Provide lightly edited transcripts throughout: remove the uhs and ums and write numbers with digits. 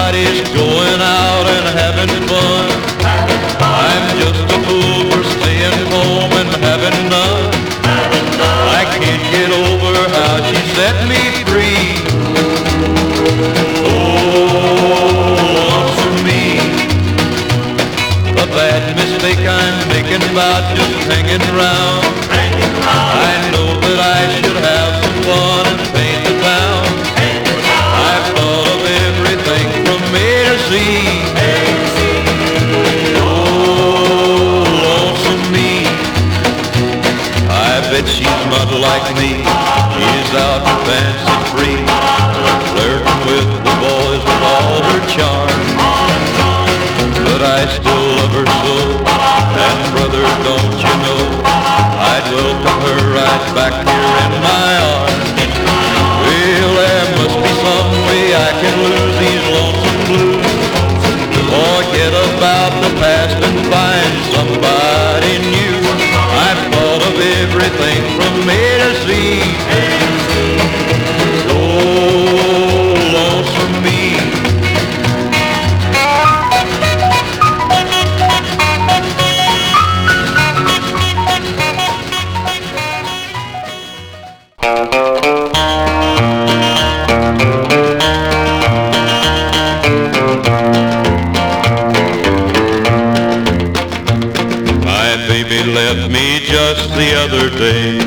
everybody's going out and having fun. I'm just a fool for staying home and having none. I can't get over how she set me free. Oh, lonesome me. A bad mistake I'm making about just hanging around. I know that I should have some fun and paint the town. I've thought of everything from A to Z. Oh, lonesome me. I bet she's not like me. She's out and fancy free, flirting with the boys with all her charm. But I still love her so, and brother, don't you know, I'd welcome her right back here in my arms. Well, there must be some way I can lose these lonesome blues, forget about the past and find somebody new. I've thought of everything from A to Z. Oh, lonesome me. Baby left me just the other day.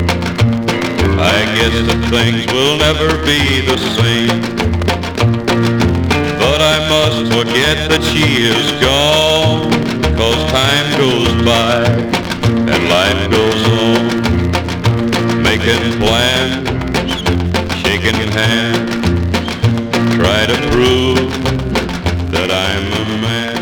I guess that things will never be the same, but I must forget that she is gone, 'cause time goes by and life goes on, making plans, shaking hands, try to prove that I'm a man.